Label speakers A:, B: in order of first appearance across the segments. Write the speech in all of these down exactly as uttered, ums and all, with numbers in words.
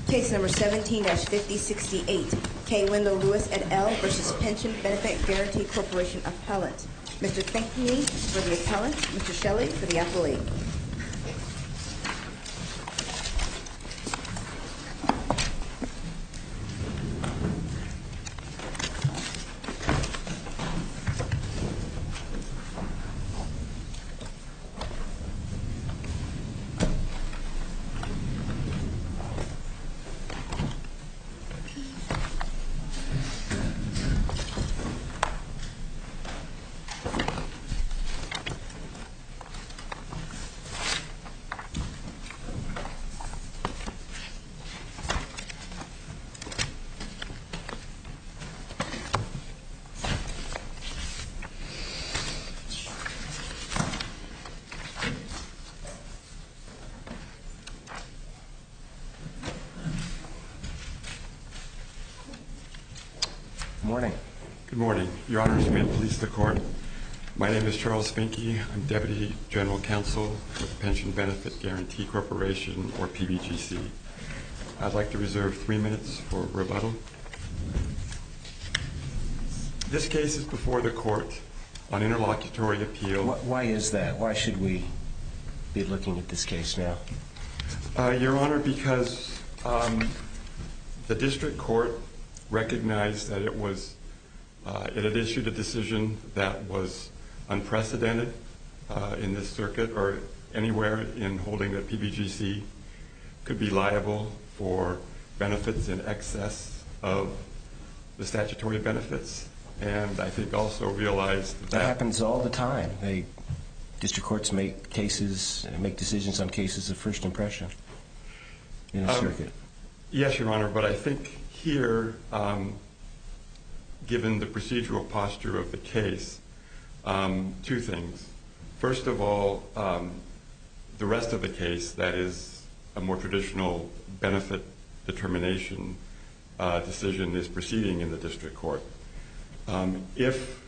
A: Case number seventeen dash fifty sixty-eight, K. Wendell Lewis et al. Versus Pension Benefit Guaranty Corporation Appellant. Mister Pinkney for the appellant, Mister Shelley for the appellee.
B: Good morning.
C: Good morning. Your Honors, may it please the Court. My name is Charles Finke. I'm Deputy General Counsel for the Pension Benefit Guaranty Corporation, or P B G C. I'd like to reserve three minutes for rebuttal. This case is before the Court on interlocutory appeal.
B: Why is that? Why should we be looking at this case now?
C: Uh, Your Honor, because um, the District Court recognized that it was, uh, it had issued a decision that was unprecedented uh, in this circuit or anywhere in holding that P B G C could be liable for benefits in excess of the statutory benefits, and I think also realized that...
B: That happens all the time. They, District Courts make cases, make decisions on cases of first impression in a um, circuit.
C: Yes, Your Honor, but I think here, um, given the procedural posture of the case, um, two things. First of all, um, the rest of the case, that is a more traditional benefit determination uh, decision, is proceeding in the District Court. Um, if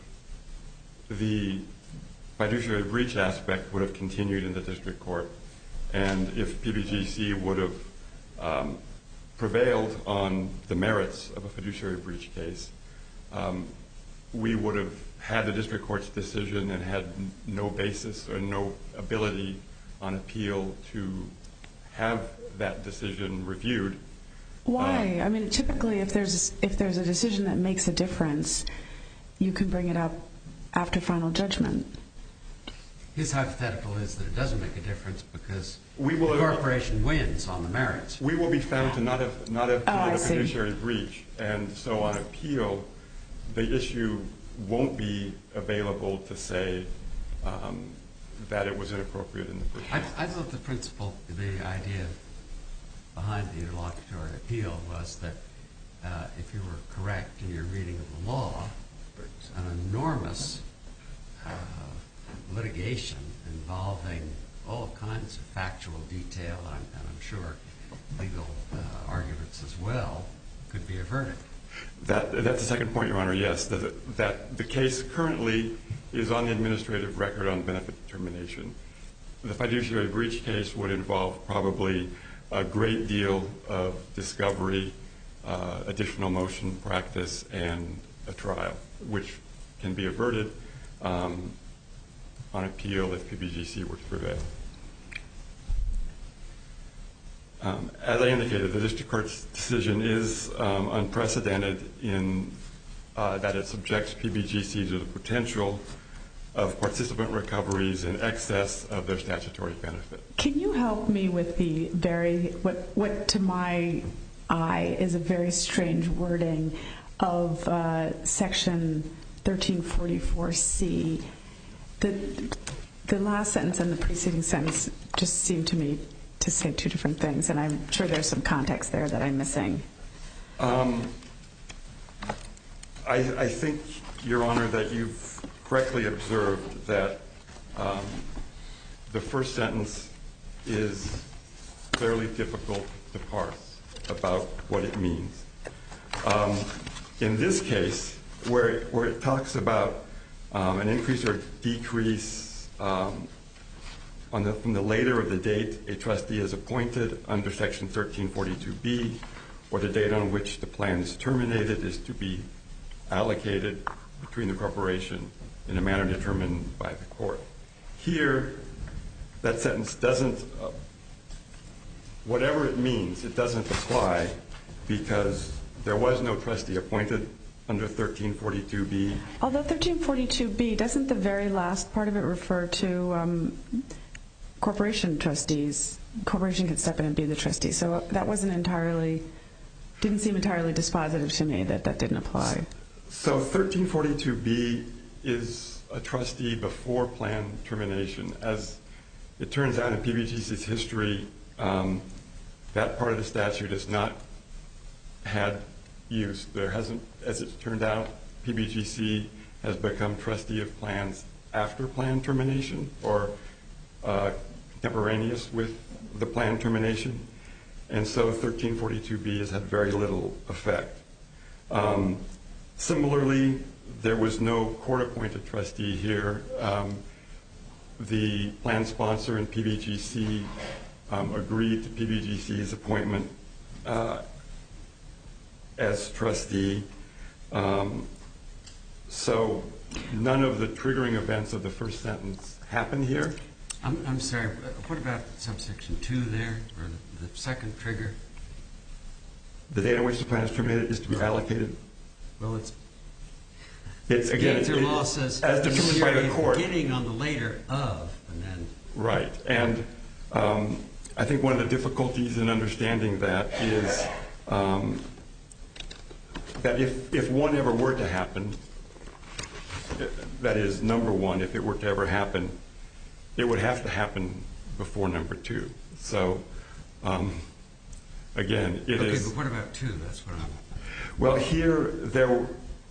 C: the fiduciary breach aspect would have continued in the District Court, and if P B G C would have um, prevailed on the merits of a fiduciary breach case, um, we would have had the District Court's decision and had no basis or no ability on appeal to have that decision reviewed.
D: Why? Uh, I mean, typically, if there's if there's a decision that makes a difference, you can bring it up after final judgment.
E: His hypothetical is that it doesn't make a difference because
C: we will
E: the corporation wins on the merits.
C: We will be found to not have not have committed
D: oh,
C: a fiduciary breach, and so on appeal, the issue won't be available to say um, that it was inappropriate in the first place.
E: I, I thought the principle, the idea behind the interlocutory appeal was that uh, if you were correct in your reading of the law, an enormous uh, litigation involving all kinds of factual detail and, and I'm sure legal uh, arguments as well could be averted.
C: That, that's the second point, Your Honor, yes. That, that the case currently is on the administrative record on benefit determination. The fiduciary breach case would involve probably a great deal of discovery, uh, additional motion practice, and a trial, which can be averted um, on appeal if P B G C were to prevail. Um, as I indicated, the District Court's decision is um, unprecedented in uh, that it subjects P B G C to the potential of participant recoveries in excess of their statutory benefit.
D: Can you help me with the very, what, what to my eye is a very strange wording of uh, Section thirteen forty-four C? The, the last sentence and the preceding sentence just seem to me to say two different things, and I'm sure there's some context there that I'm missing.
C: Um, I, I think, Your Honor, that you've correctly observed that um, the first sentence is fairly difficult to parse about what it means. Um, in this case, where, where it talks about um, an increase or decrease um, on the, from the later of the date a trustee is appointed under Section thirteen forty-two B, or the date on which the plan is terminated, is to be allocated between the corporation in a manner determined by the court. Here, that sentence doesn't, uh, whatever it means, it doesn't apply because there was no trustee appointed under thirteen forty-two B.
D: Although thirteen forty-two B, doesn't the very last part of it refer to um, corporation trustees? Corporation could step in and be the trustee. So that wasn't entirely, didn't seem entirely dispositive to me that that didn't apply.
C: So thirteen forty-two B is a trustee before plan termination. As it turns out in P B G C's history, um, that part of the statute has not had use. There hasn't, as it turned out, P B G C has become trustee of plans after plan termination or uh, contemporaneous with the plan termination. And so thirteen forty-two B has had very little effect. Um, similarly, there was no court-appointed trustee here. Um, the plan sponsor in P B G C um, agreed to P B G C's appointment uh, as trustee. Um, so none of the triggering events of the first sentence happen here.
E: I'm, I'm sorry, what about subsection two there, or the, the second trigger?
C: The date on which the plan is terminated is to be allocated.
E: Well, it's,
C: it's again,
E: the
C: it,
E: law
C: it,
E: says
C: as determined by the court.
E: Beginning on the later of, and then.
C: Right, and um, I think one of the difficulties in understanding that is um, that if, if one ever were to happen, that is, number one, if it were to ever happen, it would have to happen before number two. So, um, again, it
E: okay,
C: is.
E: Okay, but what about two? That's what I'm.
C: Well, here, there,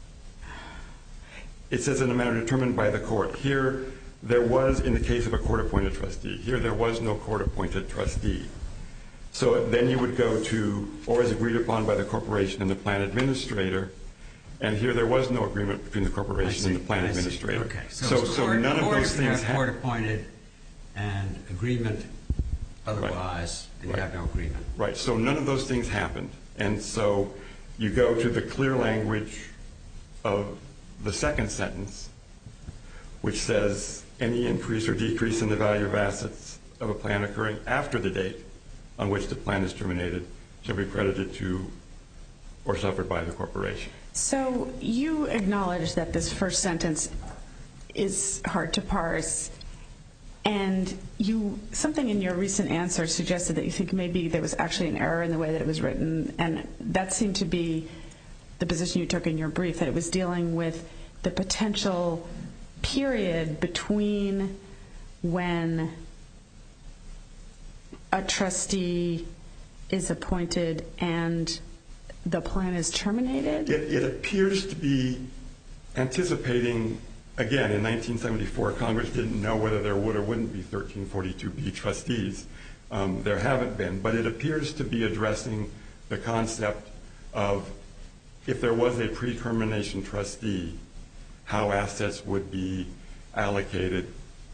C: it says in a manner determined by the court. Here, there was, in the case of a court-appointed trustee, here there was no court-appointed trustee. So then you would go to, or as agreed upon by the corporation and the plan administrator, and here there was no agreement between the corporation and the plan
E: I
C: administrator.
E: See. Okay, so,
C: so,
E: so
C: so
E: court,
C: none of
E: court
C: those things
E: have court-appointed and agreement otherwise,
C: right.
E: and you
C: right.
E: have no agreement.
C: Right, so none of those things happened. And so you go to the clear language of the second sentence, which says any increase or decrease in the value of assets of a plan occurring after the date on which the plan is terminated shall be credited to or suffered by the corporation.
D: So you acknowledge that this first sentence is hard to parse, and you something in your recent answer suggested that you think maybe there was actually an error in the way that it was written, and that seemed to be the position you took in your brief, that it was dealing with the potential period between when a trustee is appointed and the plan is terminated?
C: It, it appears to be anticipating, again, in nineteen seventy-four, Congress didn't know whether there would or wouldn't be thirteen forty-two B trustees. Um, there haven't been, but it appears to be addressing the concept of if there was a pre-termination trustee, how assets would be allocated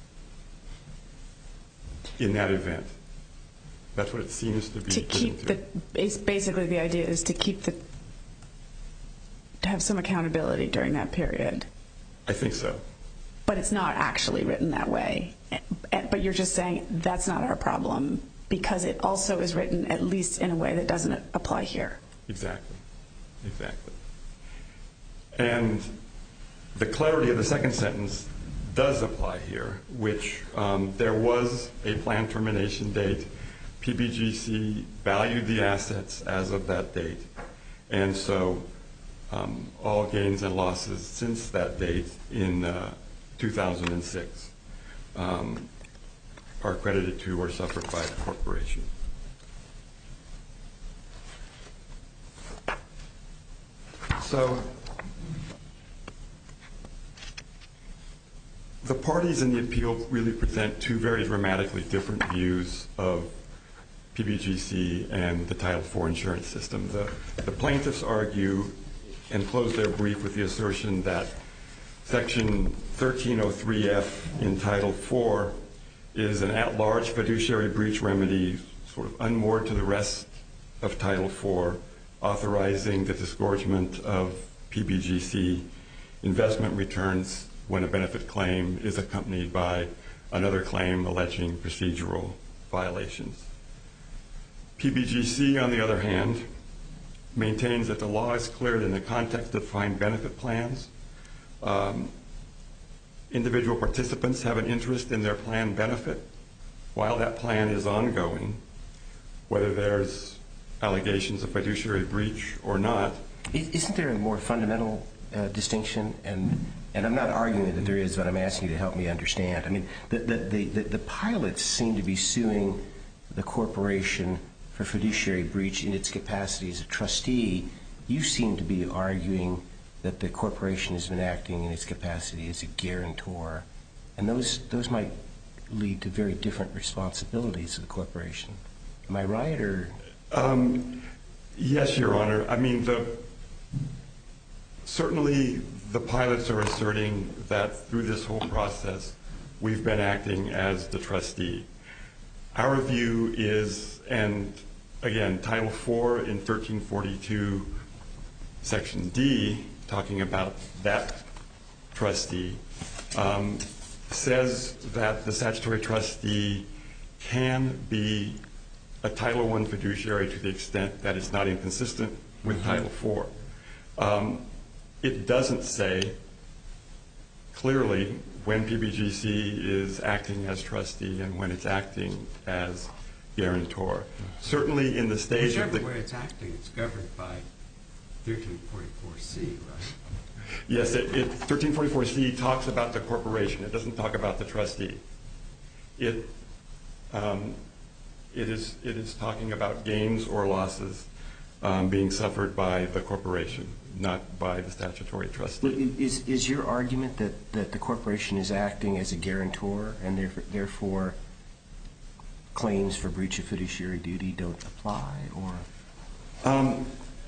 C: in that event. That's what it seems to be.
D: To keep the, basically the idea is to keep the, to have some accountability during that period.
C: I think so.
D: But it's not actually written that way. But you're just saying that's not our problem because it also is written at least in a way that doesn't apply here.
C: Exactly. Exactly. And the clarity of the second sentence does apply here, which um, there was a planned termination date. P B G C valued the assets as of that date. And so um, all gains and losses since that date in uh, two thousand six um, are credited to or suffered by the corporation. So the parties in the appeal really present two very dramatically different views of P B G C and the Title four insurance system. The, the plaintiffs argue and close their brief with the assertion that Section thirteen oh three F in Title four is an at-large fiduciary breach remedy sort of unmoored to the rest of Title four, authorizing the disgorgement of P B G C investment returns when a benefit claim is accompanied by another claim alleging procedural violations. P B G C, on the other hand, maintains that the law is clear that in the context of defined benefit plans, um, individual participants have an interest in their plan benefit while that plan is ongoing, whether there's allegations of fiduciary breach or not.
B: Isn't there a more fundamental uh, distinction? And and I'm not arguing that there is, but I'm asking you to help me understand. I mean, the the, the, the, the pilots seem to be suing the corporation for fiduciary breach in its capacity as a trustee. You seem to be arguing that the corporation has been acting in its capacity as a guarantor, and those those might lead to very different responsibilities of the corporation. Am I right, or?
C: Um, yes, Your Honor. I mean, the certainly the pilots are asserting that through this whole process, we've been acting as the trustee. Our view is, and again, Title four in thirteen forty-two, Section D, talking about that trustee, um, says that the statutory trustee can be a Title one fiduciary to the extent that it's not inconsistent with mm-hmm. Title four. Um, it doesn't say clearly when P B G C is acting as trustee and when it's acting as guarantor. Mm-hmm. Certainly in the stage
E: Whichever
C: of the...
E: way it's acting, it's governed by thirteen forty-four C, right?
C: Yes, it, it, thirteen forty-four C talks about the corporation. It doesn't talk about the trustee. It, um, it is it is talking about gains or losses um, being suffered by the corporation, not by the statutory trustee.
B: Is is your argument that, that the corporation is acting as a guarantor and therefore, therefore claims for breach of fiduciary duty don't apply, or?
C: Um,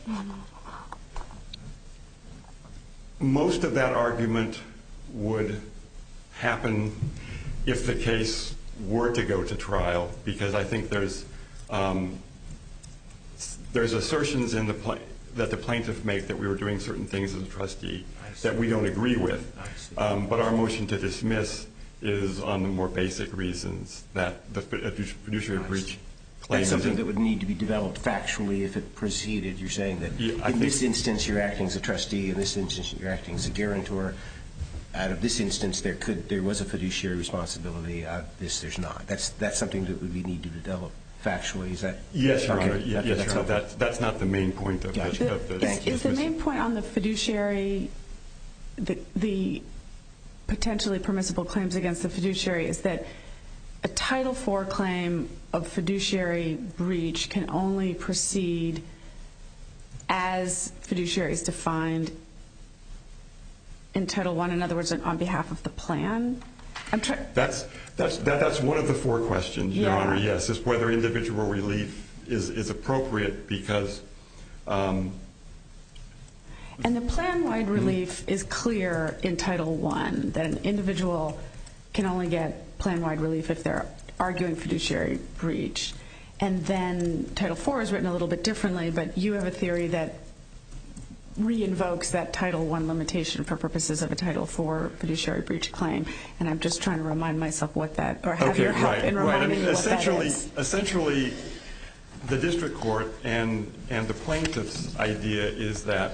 C: most of that argument would happen if the case were to go to trial, because I think there's um, there's assertions in the pla- that the plaintiff make that we were doing certain things as a trustee that we don't agree with. Um, but our motion to dismiss is on the more basic reasons that the fiduciary breach claim.
B: That's something that would need to be developed factually if it proceeded. You're saying that
C: yeah,
B: in this instance you're acting as a trustee, in this instance you're acting as a guarantor. Out of this instance, there could there was a fiduciary responsibility. Out of this, there's not. That's that's something that we need to develop factually. Is that?
C: Yes, Your
B: okay.
C: Honor. Yes,
B: That,
C: Your Honor. That's that's not the main point of
B: Gotcha.
C: the. Of the
B: Thank you.
D: Is the main point on the fiduciary, the the potentially permissible claims against the fiduciary, is that a Title four claim of fiduciary breach can only proceed as fiduciary is defined in Title one, in other words, on behalf of the plan? I'm trying.
C: That's that's that, that's one of the four questions, Your
D: Yeah.
C: Honor. Yes, is whether individual relief is is appropriate because. Um,
D: and the plan-wide relief is clear in Title one, that an individual can only get plan-wide relief if they're arguing fiduciary breach. And then Title four is written a little bit differently, but you have a theory that re-invokes that Title one limitation for purposes of a Title four fiduciary breach claim. And I'm just trying to remind myself what that, or have
C: okay,
D: your help
C: right,
D: in
C: right.
D: reminding
C: I mean,
D: me what
C: essentially,
D: that is.
C: essentially, the district court and and the plaintiff's idea is that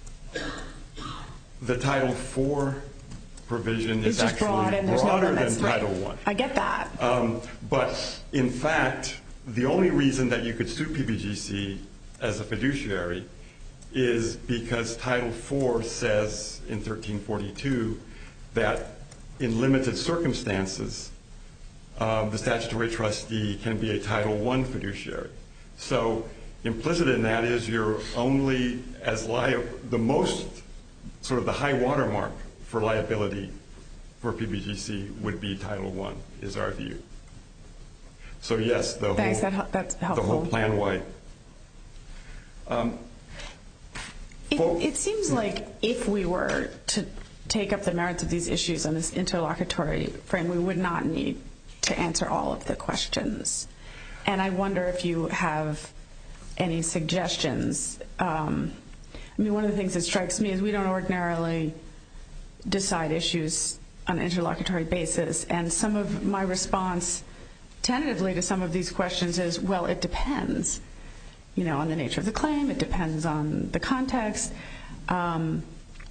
C: the Title four provision
D: It's
C: is
D: just
C: actually
D: broad and there's no
C: broader
D: limits,
C: than
D: right.
C: Title one.
D: I get that.
C: Um, but in fact, the only reason that you could sue P B G C as a fiduciary is because Title four says in thirteen forty-two that in limited circumstances, uh, the statutory trustee can be a Title one fiduciary. So implicit in that is you're only as liable, the most, sort of the high watermark for liability for P B G C would be Title one, is our view. So yes, the
D: Thanks,
C: whole,
D: that, that's
C: the
D: helpful.
C: whole plan-wide. Um,
D: It, it seems like if we were to take up the merits of these issues on this interlocutory frame, we would not need to answer all of the questions. And I wonder if you have any suggestions. Um, I mean, one of the things that strikes me is we don't ordinarily decide issues on an interlocutory basis, and some of my response tentatively to some of these questions is, well, it depends, you know, on the nature of the claim. It depends on the context. Um,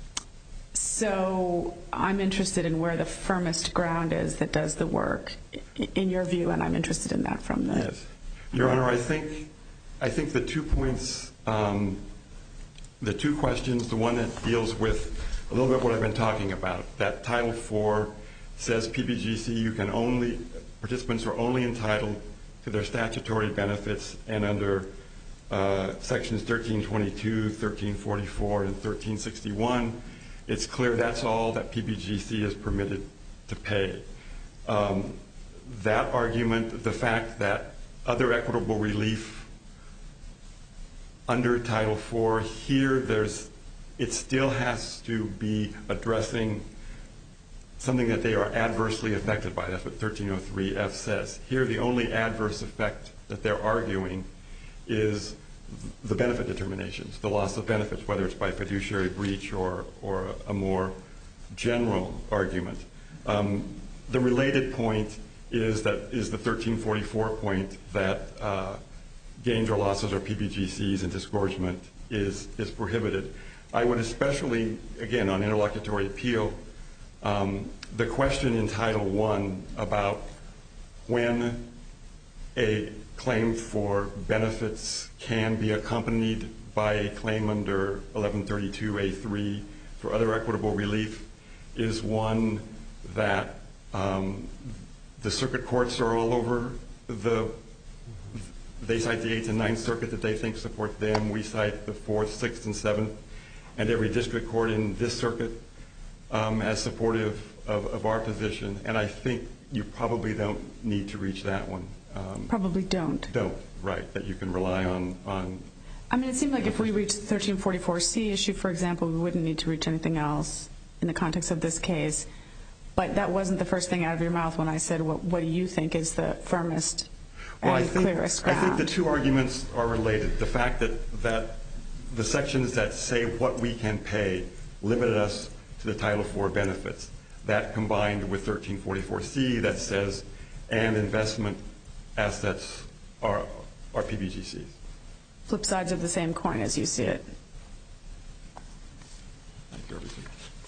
D: so I'm interested in where the firmest ground is that does the work, in your view, and I'm interested in that from the...
C: Yes. Your Honor, I think, I think the two points, um, the two questions, the one that deals with a little bit what I've been talking about, that Title four says P B G C, you can only, participants are only entitled to their statutory benefits, and under uh, sections thirteen twenty-two, thirteen forty-four, and thirteen sixty-one, it's clear that's all that P B G C is permitted to pay. Um, that argument, the fact that other equitable relief under Title four, here there's, it still has to be addressing something that they are adversely affected by. That's what thirteen oh three F says. Here, the only adverse effect that they're arguing is the benefit determinations, the loss of benefits, whether it's by fiduciary breach or, or a more general argument. Um, the related point is that is the thirteen forty-four point that uh, gains or losses or P B G Cs and disgorgement is is prohibited. I would especially, again, on interlocutory appeal, um, the question in Title one about when a claim for benefits can be accompanied by a claim under eleven thirty-two A three for other equitable relief is one that um, the circuit courts are all over. The they cite the Eighth and Ninth Circuit that they think support them. We cite the Fourth, Sixth, and Seventh, and every district court in this circuit um, as supportive of, of our position. And I think you probably don't need to reach that one. Um,
D: Probably don't.
C: Don't, right, that you can rely on. on
D: I mean, it seemed like if we reached the thirteen forty-four C issue, for example, we wouldn't need to reach anything else in the context of this case. But that wasn't the first thing out of your mouth when I said, what, what do you think is the firmest
C: well,
D: and
C: I think,
D: clearest ground?
C: I think the two arguments are related. The fact that, that the sections that say what we can pay limited us to the Title four benefits. That combined with thirteen forty-four C that says, and investment assets are, are P B G Cs.
D: Flip sides of the same coin as you see it.
C: Thank you, everything.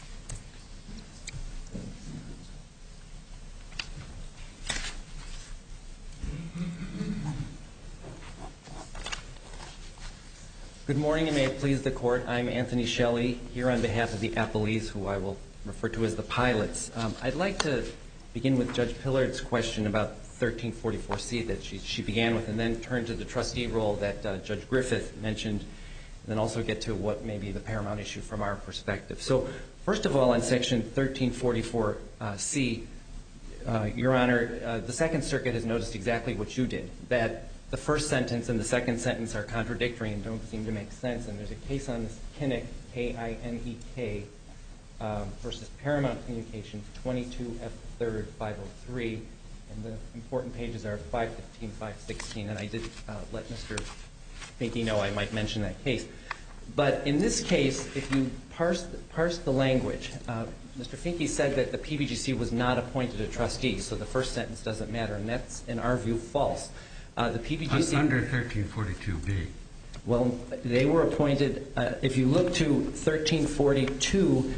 F: Good morning, and may it please the Court. I'm Anthony Shelley, here on behalf of the appellees, who I will refer to as the pilots. Um, I'd like to begin with Judge Pillard's question about thirteen forty-four C that she, she began with, and then turn to the trustee role that uh, Judge Griffith mentioned, and then also get to what may be the paramount issue from our perspective. So first of all, on Section thirteen forty-four C, uh, Your Honor, uh, the Second Circuit has noticed exactly what you did, that the first sentence and the second sentence are contradictory and don't seem to make sense. And there's a case on this, Kinnick, K I N E K, um, versus Paramount Communications, twenty-two F third five oh three. And the important pages are five fifteen, five sixteen. And I did uh, let Mister Finke know I might mention that case. But in this case, if you parse, parse the language, uh, Mister Finke said that the P B G C was not appointed a trustee, so the first sentence doesn't matter. And that's, in our view, false. Uh, the P B G C
E: under thirteen forty-two B.
F: Well, they were appointed. Uh, if you look to thirteen forty-two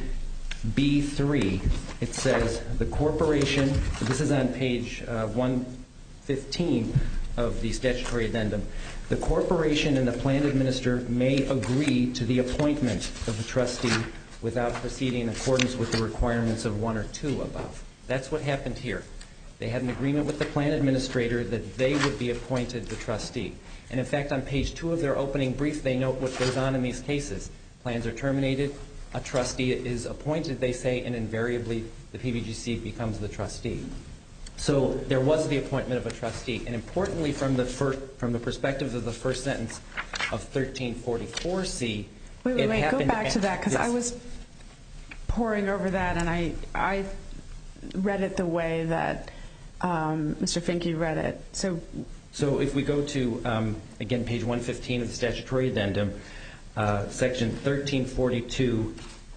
F: B three, it says the corporation. This is on page uh, one fifteen of the statutory addendum. The corporation and the plan administrator may agree to the appointment of a trustee without proceeding in accordance with the requirements of one or two above. That's what happened here. They had an agreement with the plan administrator that they would be appointed the trustee. And in fact, on page two of their opening brief, they note what goes on in these cases. Plans are terminated, a trustee is appointed, they say, and invariably the P B G C becomes the trustee. So there was the appointment of a trustee. And importantly, from the first, from the perspective of the first sentence of thirteen forty-four C,
D: wait, wait,
F: it
D: wait,
F: happened
D: go back to that, because
F: yes.
D: I was poring over that, and I, I read it the way that um, Mister Finke read it. So,
F: so if we go to, um, again, page one fifteen of the statutory addendum, uh, section thirteen forty-two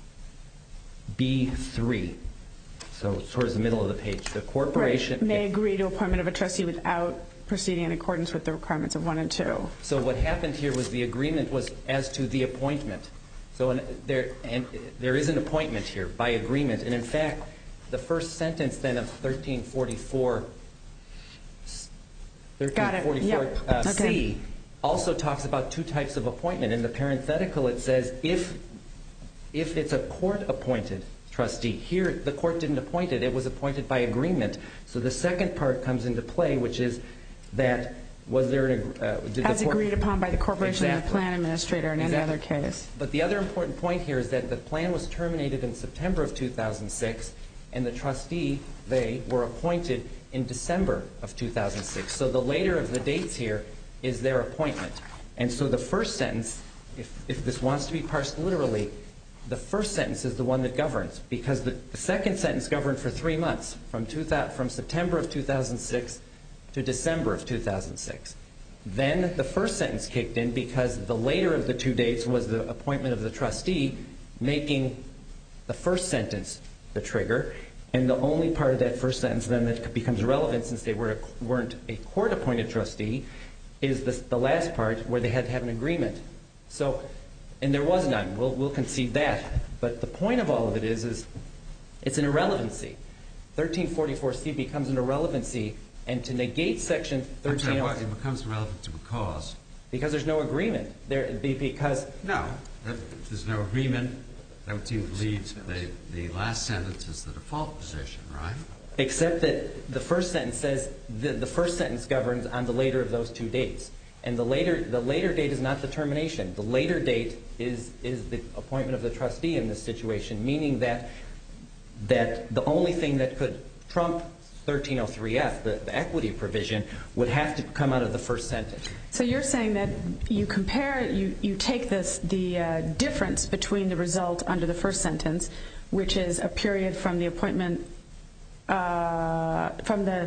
F: B three, so towards the middle of the page, the corporation...
D: Right. May agree to appointment of a trustee without proceeding in accordance with the requirements of one and two.
F: So what happened here was the agreement was as to the appointment. So an, there, and there is an appointment here by agreement. And in fact, the first sentence then of thirteen forty-four, thirteen forty-four
D: Yep.
F: uh,
D: Okay.
F: C also talks about two types of appointment. In the parenthetical, it says if if it's a court-appointed trustee. Here, the court didn't appoint it. It was appointed by agreement. So the second part comes into play, which is that was there an uh, did
D: As
F: the court,
D: agreed upon by the corporation and the
F: Exactly.
D: plan administrator in
F: Exactly.
D: any other case.
F: But the other important point here is that the plan was terminated in September of two thousand six, and the trustee, they, were appointed in December of two thousand six. So the later of the dates here is their appointment. And so the first sentence, if, if this wants to be parsed literally, the first sentence is the one that governs, because the, the second sentence governed for three months, from, two thousand, from September of two thousand six to December of two thousand six. Then the first sentence kicked in because the later of the two dates was the appointment of the trustee, making the first sentence the trigger. And the only part of that first sentence then that becomes relevant, since they were, weren't a court-appointed trustee, is the, the last part where they had to have an agreement. So, and there was none. We'll, we'll concede that. But the point of all of it is, is it's an irrelevancy. thirteen forty-four C becomes an irrelevancy, and to negate section thirteen...
E: I'm sorry, it becomes relevant to because?
F: Because there's no agreement. There, because...
E: No. If there's no agreement, that would seem to lead to the, the last sentence is the default position, right?
F: Except that the first sentence says, the, the first sentence governs on the later of those two dates. And the later, the later date is not the termination. The later date is, is the appointment of the trustee in this situation, meaning that, that the only thing that could trump thirteen oh three F, the, the equity provision, would have to come out of the first sentence.
D: So you're saying that you compare, you, you take this, the uh, difference between the result under the first sentence, which is a period from the appointment, uh, from the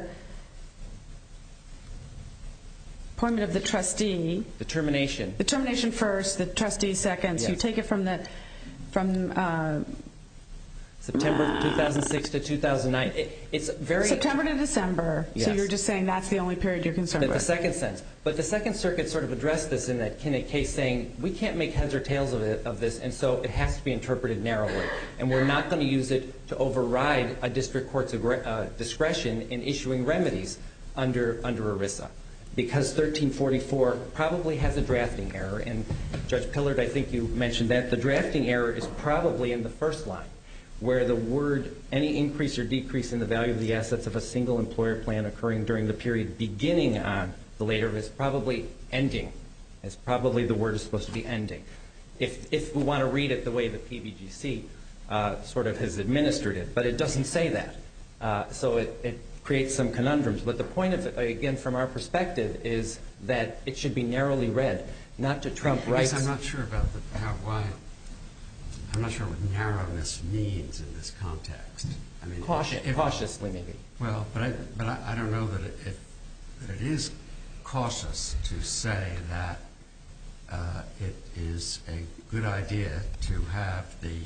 D: appointment of the trustee.
F: The termination.
D: The termination first, the trustee second. So you
F: Yes.
D: take it from the, from uh,
F: September two thousand six to two thousand nine. It, it's very...
D: September to December. So
F: Yes.
D: you're just saying that's the only period you're concerned
F: The, the
D: with.
F: second sentence. But the Second Circuit sort of addressed this in that Kinnick case, saying we can't make heads or tails of, it, of this, and so it has to be interpreted narrowly. And we're not going to use it to override a district court's uh, discretion in issuing remedies under, under ERISA. Because thirteen forty-four probably has a drafting error. And Judge Pillard, I think you mentioned that. The drafting error is probably in the first line, where the word any increase or decrease in the value of the assets of a single employer plan occurring during the period beginning on the later is probably ending. It's probably the word is supposed to be ending. If, if we want to read it the way the P B G C uh, sort of has administered it, but it doesn't say that. Uh, so it, it creates some conundrums. But the point of it, again, from our perspective, is that it should be narrowly read, not to trump
E: I
F: rights.
E: guess I'm not sure about the, how, why, I'm not sure what narrowness means in this context. I mean,
F: Caution,
E: if,
F: cautiously, maybe.
E: Well, but I, but I, I don't know that it, if, that it is cautious to say that uh, it is a good idea to have the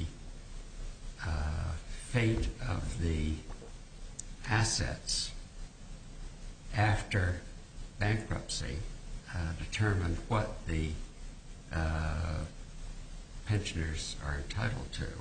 E: uh, fate of the assets after bankruptcy uh, determine what the uh, pensioners are entitled to,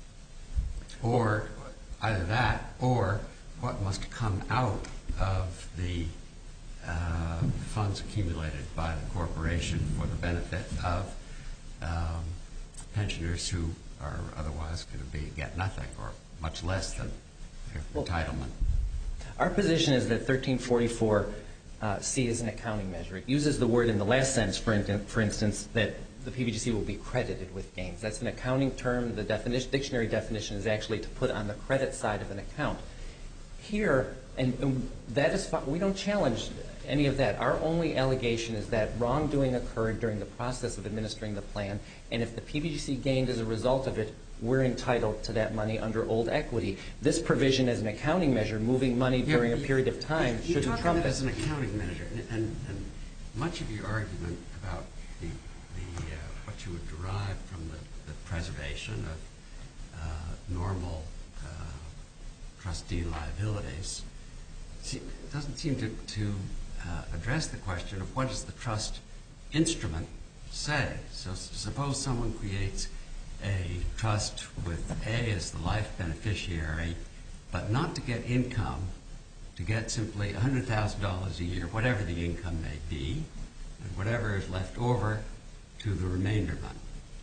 E: or either that or what must come out of the uh, funds accumulated by the corporation for the benefit of um, pensioners who are otherwise going to be get nothing or much less than their
F: Well,
E: entitlement.
F: Our position is that thirteen forty-four uh, C is an accounting measure. It uses the word in the last sentence, for, in, for instance, that the P B G C will be credited with gains. That's an accounting term. The definition, dictionary definition is actually to put on the credit side of an account. Here, and, and that is fine. We don't challenge any of that. Our only allegation is that wrongdoing occurred during the process of administering the plan, and if the P B G C gained as a result of it, we're entitled to that money under old equity. This provision as an accounting measure, moving money during a period of time,
E: you,
F: shouldn't
E: you
F: trump
E: talk
F: it.
E: as an accounting measure, and, and, and much of your argument about the, the uh, what you would derive from the, the preservation of uh, normal uh, trustee liabilities see, doesn't seem to, to uh, address the question of what does the trust instrument say. So s- suppose someone creates a trust with A as the life beneficiary, but not to get income, to get simply one hundred thousand dollars a year, whatever the income may be, and whatever is left over to the remainder money.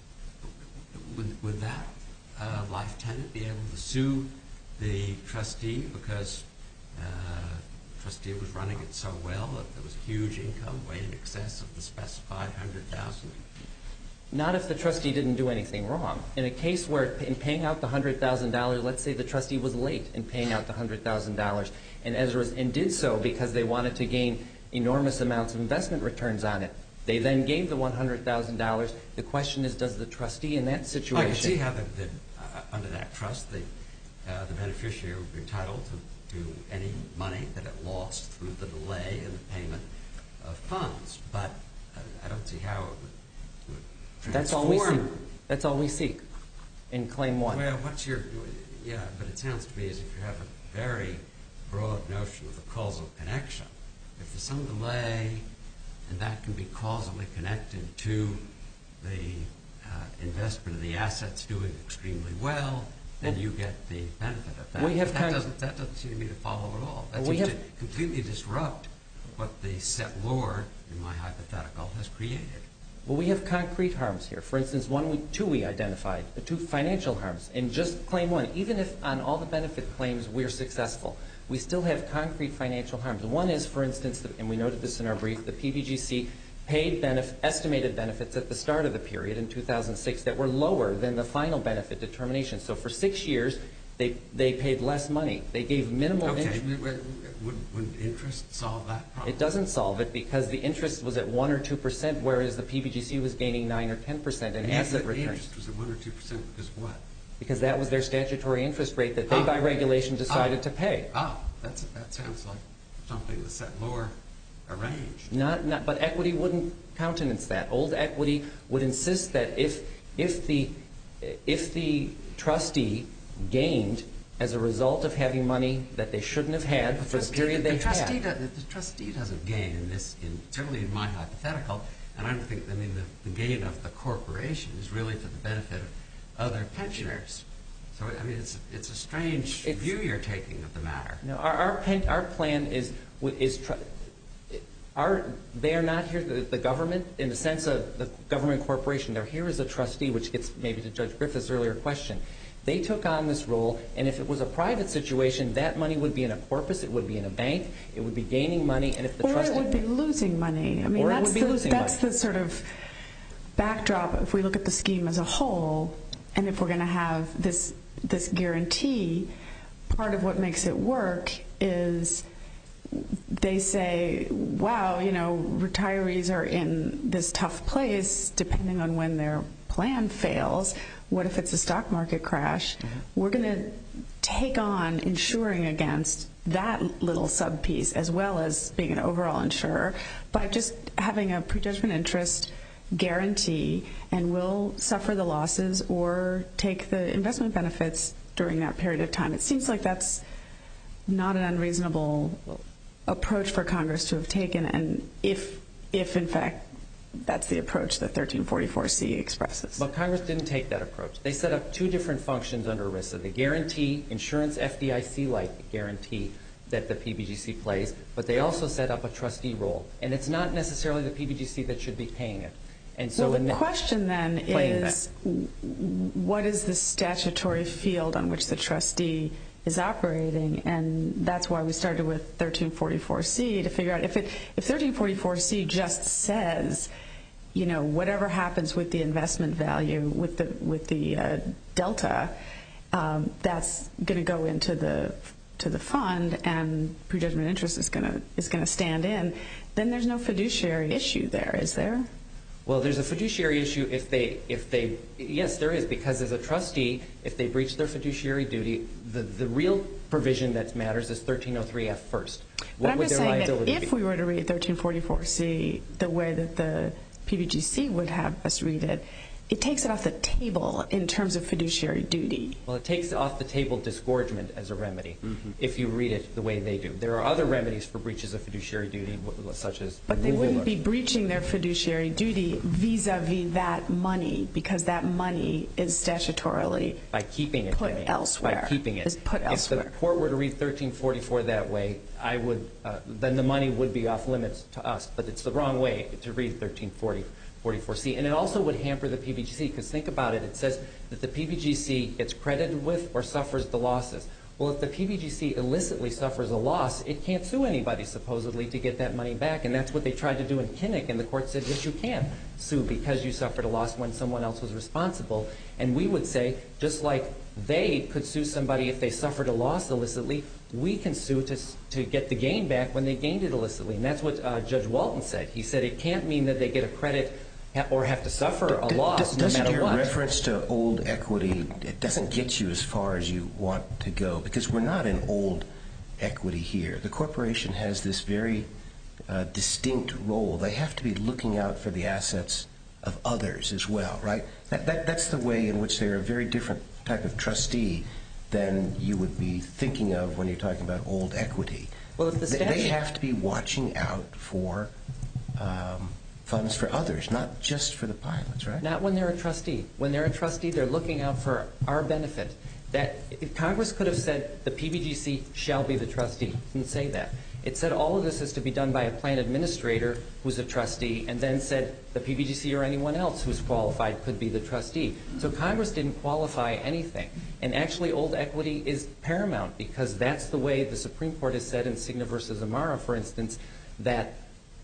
E: Would, would that uh, life tenant be able to sue the trustee because uh, the trustee was running it so well that there was huge income way in excess of the specified one hundred thousand dollars?
F: Not if the trustee didn't do anything wrong. In a case where in paying out the one hundred thousand dollars, let's say the trustee was late in paying out the one hundred thousand dollars and, as a res- and did so because they wanted to gain enormous amounts of investment returns on it. They then gave the one hundred thousand dollars. The question is, does the trustee in that situation...
E: I can see how the, the, uh, under that trust the, uh, the beneficiary would be entitled to, to any money that it lost through the delay in the payment of funds, but uh, I don't see how it would
F: That's all we seek.
E: transform.
F: That's all we seek in Claim one.
E: Well, what's your... Yeah, but it sounds to me as if you have a very broad notion of the causal connection. If there's some delay, and that can be causally connected to the uh, investment of the assets doing extremely well, then you get the benefit of that.
F: We have
E: But that,
F: kind of-
E: doesn't, that doesn't seem to me to follow at all. That
F: We
E: seems
F: have-
E: to completely disrupt what the set lord, in my hypothetical, has created.
F: Well, we have concrete harms here. For instance, one, we, two we identified, uh, two financial harms. In just Claim one, even if on all the benefit claims we're successful, we still have concrete financial harms. One is, for instance, and we noted this in our brief, the P B G C paid benef- estimated benefits at the start of the period in two thousand six that were lower than the final benefit determination. So for six years, they they paid less money. They gave minimal
E: Okay,
F: interest.
E: would, would interest solve that problem?
F: It doesn't solve it because the interest was at one or two percent, whereas the P B G C was gaining nine or ten percent in
E: And
F: asset
E: the
F: returns.
E: interest was at one or two percent because what?
F: Because that was their statutory interest rate that they,
E: Ah.
F: by regulation, decided
E: Ah.
F: to pay.
E: Ah, that's, that sounds like something the set lower arranged.
F: Not, not, but equity wouldn't countenance that. Old equity would insist that if, if the, if the trustee gained as a result of having money that they shouldn't have had for the period they
E: the trustee
F: had.
E: does, the trustee doesn't gain in this, in, certainly in my hypothetical, and I don't think, I mean, the, the gain of the corporation is really for the benefit of other pensioners. So, I mean, it's, it's a strange
F: It's-
E: view you're taking of the matter.
F: No, our, our, pen, our plan is, is tr- our, they are not here, the, the government, in the sense of the government corporation. They're here as a trustee, which gets maybe to Judge Griffith's earlier question. They took on this role, and if it was a private situation, that money would be in a corpus, it would be in a bank, it would be gaining money, and if the
D: Or
F: trustee...
D: it would be losing money. I mean,
F: Or it
D: that's
F: would be
D: the,
F: losing
D: that's
F: money.
D: the sort of backdrop. If we look at the scheme as a whole, and if we're going to have this this guarantee, part of what makes it work is they say, wow, you know, retirees are in this tough place depending on when their plan fails. What if it's a stock market crash? Mm-hmm. We're going to take on insuring against that little sub piece as well as being an overall insurer by just having a prejudgment interest guarantee, and we'll suffer the losses or take the investment benefits during that period of time. It seems like that's not an unreasonable approach for Congress to have taken, and if, if in fact, that's the approach that thirteen forty-four C expresses.
F: But Congress didn't take that approach. They set up two different functions under ERISA. The guarantee, insurance F D I C-like guarantee that the P B G C plays, but they also set up a trustee role. And it's not necessarily the P B G C that should be paying it. And so
D: well,
F: in
D: the
F: that,
D: question then is,
F: that.
D: what is the statutory field on which the trustee is operating? And that's why we started with thirteen forty-four C to figure out if it if thirteen forty-four C just says, you know, whatever happens with the investment value with the with the uh, delta, um, that's going to go into the to the fund and prejudgment interest is going to is going to stand in, then there's no fiduciary issue there, is there?
F: Well, there's a fiduciary issue if they, if they, yes, there is, because as a trustee, if they breach their fiduciary duty, the, the real provision that matters is thirteen oh three F first.
D: But
F: What
D: I'm
F: would
D: just
F: their
D: saying that
F: liability
D: if
F: be?
D: we were to read thirteen forty-four C the way that the P B G C would have us read it, it takes it off the table in terms of fiduciary duty.
F: Well, it takes off the table disgorgement as a remedy,
B: mm-hmm.
F: if you read it the way they do. There are other remedies for breaches of fiduciary duty, such as
D: But they
F: removal
D: wouldn't
F: or-
D: be breaching their fiduciary duty vis-a-vis that money, because that money is statutorily
F: by keeping it
D: put
F: you mean,
D: elsewhere.
F: By keeping it.
D: Is put elsewhere.
F: If the court were to read thirteen forty-four that way, I would, uh, then the money would be off limits to us. But it's the wrong way to read thirteen forty-four C. And it also would hamper the P B G C, because think about it. It says that the P B G C gets credited with or suffers the losses. Well, if the P B G C illicitly suffers a loss, it can't sue anybody, supposedly, to get that money back. And that's what they tried to do in Kinnick, and the court said, yes, you can sue because you suffered a loss when someone else was responsible. And we would say, just like they could sue somebody if they suffered a loss illicitly, we can sue to, to get the gain back when they gained it illicitly. And that's what uh, Judge Walton said. He said it can't mean that they get a credit or have to suffer a loss no matter
B: Doesn't your
F: what.
B: reference to old equity, it doesn't get you as far as you want to go, because we're not in old equity here. The corporation has this very uh, distinct role. They have to be looking out for the assets of others as well, right? That, that, that's the way in which they're a very different type of trustee than you would be thinking of when you're talking about old equity.
F: Well, if the
B: They-
F: statute...
B: They have to be watching out for um, funds for others, not just for the pilots, right?
F: Not when they're a trustee. When they're a trustee, they're looking out for our benefit. That if Congress could have said the P B G C shall be the trustee. It didn't say that. It said all of this is to be done by a plan administrator who's a trustee, and then said the P B G C or anyone else who's qualified could be the trustee. So Congress didn't qualify anything. And actually, old equity is paramount, because that's the way the Supreme Court has said in Cigna versus Amara, for instance, that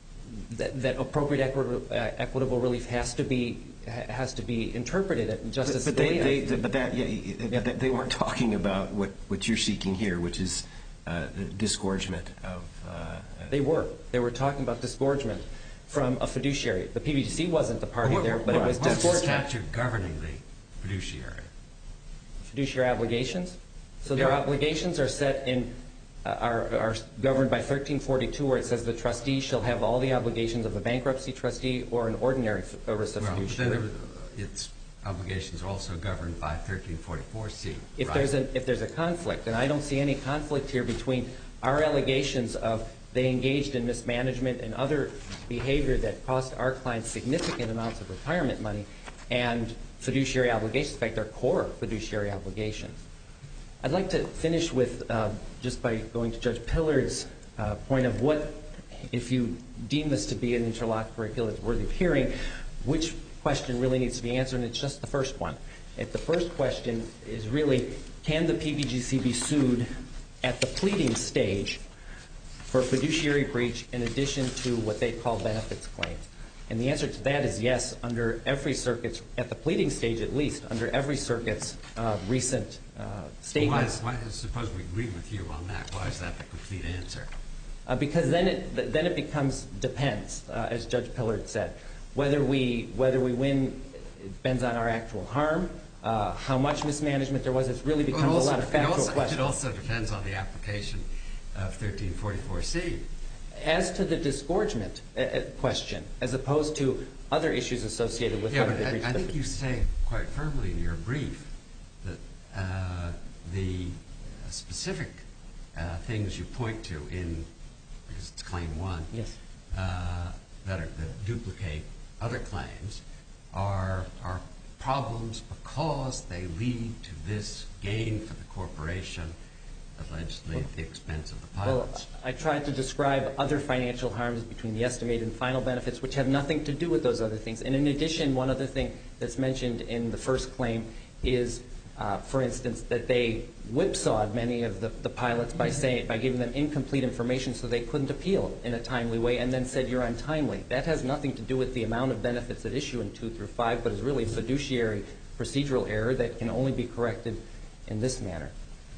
F: that, that appropriate equitable, uh, equitable relief has to be has to be interpreted. Justice
B: But, but, they,
F: Scalia-
B: they, but that, yeah, yeah. But they weren't talking about what, what you're seeking here, which is uh, the disgorgement of. Uh,
F: They were. They were talking about disgorgement from a fiduciary. The P B G C wasn't the party there, but it was
E: What's the
F: disgorgement.
E: statute governing the fiduciary?
F: Fiduciary obligations. So their
E: Yeah.
F: obligations are set in uh, are, are governed by thirteen forty-two, where it says the trustee shall have all the obligations of a bankruptcy trustee or an ordinary f- ERISA
E: Well,
F: fiduciary.
E: then there- its obligations are also governed by thirteen forty-four C.
F: If
E: right?
F: there's a if there's a conflict, and I don't see any conflict here between our allegations of they engaged in mismanagement and other behavior that cost our clients significant amounts of retirement money, and fiduciary obligations, in fact, they're core fiduciary obligations. I'd like to finish with uh, just by going to Judge Pillard's uh, point of what, if you deem this to be an interlocutory appeal that's worthy of hearing, which question really needs to be answered, and it's just the first one. If the first question is really, can the P B G C be sued at the pleading stage for fiduciary breach in addition to what they call benefits claims? And the answer to that is yes, under every circuit's, at the pleading stage at least, under every circuit's uh, recent uh, statements.
E: Why, why, suppose we agree with you on that. Why is that the complete answer?
F: Uh, because then it then it becomes depends, uh, as Judge Pillard said. Whether we whether we win it depends on our actual harm, uh, how much mismanagement there was. It really becomes
E: Well, also,
F: a lot of factual
E: it also,
F: questions.
E: It also depends on the application of thirteen forty-four C.
F: As to the disgorgement uh, uh, question, as opposed to other issues associated with
E: Yeah,
F: whether
E: but
F: they
E: I,
F: breached
E: I
F: the
E: think you say quite firmly in your brief that uh, the specific uh, things you point to in, because it's claim one,
F: Yes.
E: uh, that, are, that duplicate other claims are are problems because they lead to this gain for the corporation, allegedly at the expense of the
F: Well,
E: pilots.
F: I tried to describe other financial harms between the estimated and final benefits, which have nothing to do with those other things. And in addition, one other thing that's mentioned in the first claim is, uh, for instance, that they whipsawed many of the, the pilots by saying by giving them incomplete information so they couldn't appeal in a timely way, and then said you're untimely. That has nothing to do with the amount of benefits at issue in two through five, but is really a fiduciary procedural error that can only be corrected in this manner.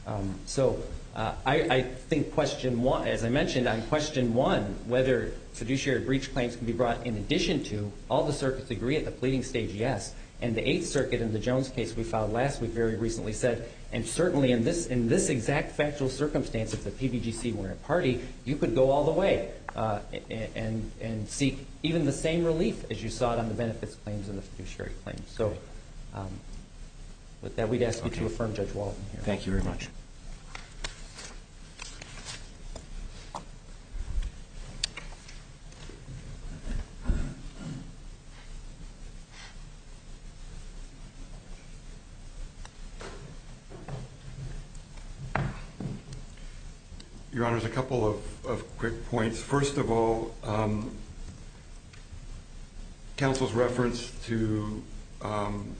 F: Um, so uh, I, I think question one, as I mentioned, on question one, whether fiduciary breach claims can be brought in addition to, all the circuits agree at the pleading stage, yes. And the Eighth Circuit in the Jones case we filed last week very recently said, and certainly in this in this exact factual circumstance, if the P B G C weren't a party, you could go all the way uh, and and seek even the same relief as you sought on the benefits claims and the fiduciary claims. So um, with that, we'd ask you
B: okay.
F: to affirm Judge Walton here.
B: Thank you very much.
C: Your Honors, a couple of, of quick points. First of all, um, counsel's reference to um,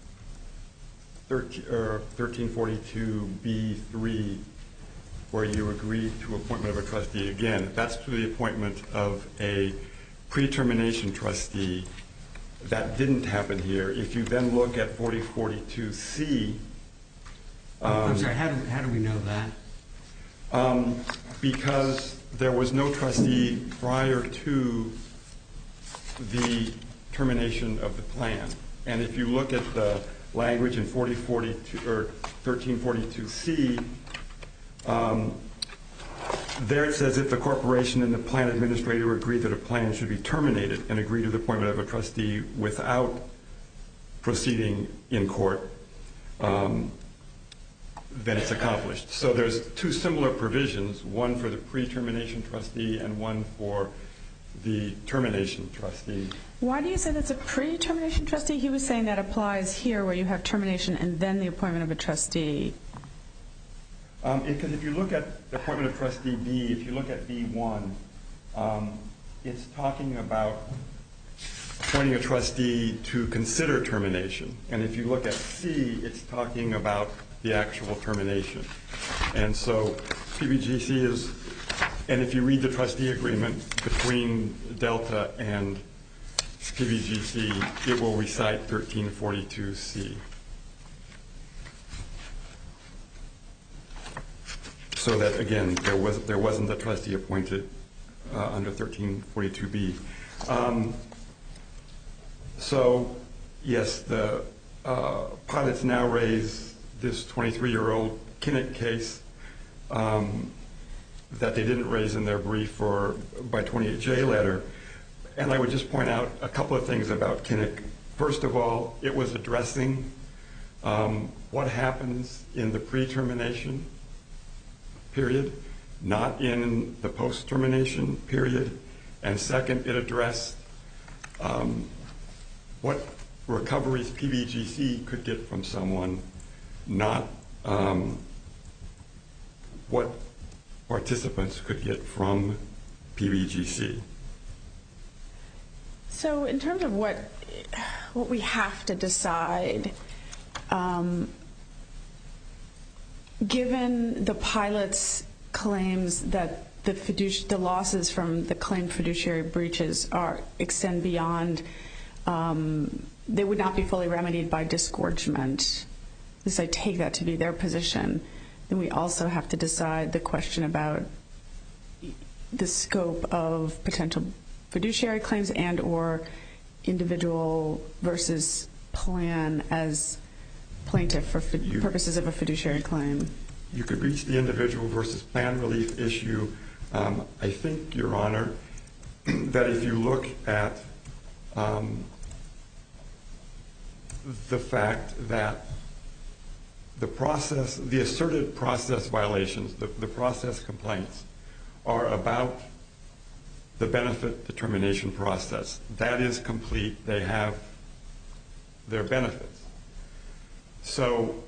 C: thirteen forty-two B three, where you agreed to appointment of a trustee. Again, that's to the appointment of a pre-termination trustee. That didn't happen here. If you then look at forty forty-two C. Um,
E: I'm sorry, how do, how do we know that?
C: Um, because there was no trustee prior to the termination of the plan. And if you look at the language in forty forty-two or thirteen forty-two C, um, there it says if the corporation and the plan administrator agree that a plan should be terminated and agree to the appointment of a trustee without proceeding in court, um, then it's accomplished. So there's two similar provisions, one for the pre-termination trustee and one for the termination trustee.
D: Why do you say that's a pre-termination trustee? He was saying that applies here where you have termination and then the appointment of a trustee.
C: Um, because if you look at the appointment of trustee B, if you look at B one, um, it's talking about appointing a trustee to consider termination. And if you look at C, it's talking about the actual termination. And so P B G C is, and if you read the trustee agreement between Delta and P B G C, it will recite thirteen forty-two C. So that, again, there, was, there wasn't a trustee appointed uh, under thirteen forty-two B. Um, so, yes, the uh, pilots now raise this twenty-three-year-old Kinnick case um, that they didn't raise in their brief or by twenty-eight J letter. And I would just point out a couple of things about Kinnick. First of all, it was addressing um, what happens in the pre-termination period, not in the post-termination period. And second, it addressed um, what recoveries P B G C could get from someone, not um, what participants could get from P B G C.
D: So in terms of what what we have to decide, um, given the pilot's claims that the, fiduci- the losses from the claimed fiduciary breaches are extend beyond, um, they would not be fully remedied by disgorgement, at least I take that to be their position, then we also have to decide the question about the scope of potential fiduciary claims and or individual versus plan as plaintiff for fi-
C: You-
D: purposes of a fiduciary claim.
C: You could reach the individual versus plan relief issue. Um, I think, Your Honor, that if you look at um, the fact that the process, the asserted process violations, the, the process complaints, are about the benefit determination process. That is complete. They have their benefits. So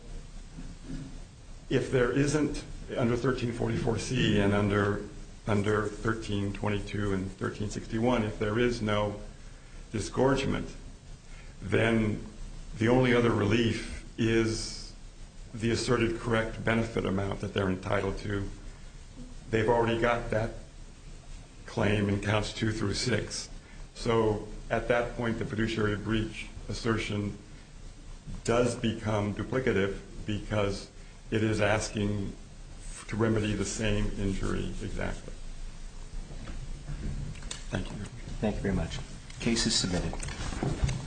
C: if there isn't, under thirteen forty-four C and under under thirteen twenty-two and thirteen sixty-one, if there is no disgorgement, then the only other relief is the asserted correct benefit amount that they're entitled to. They've already got that claim in counts two through six. So at that point, the fiduciary breach assertion does become duplicative because it is asking to remedy the same injury exactly. Thank you.
B: Thank you very much. Case is submitted.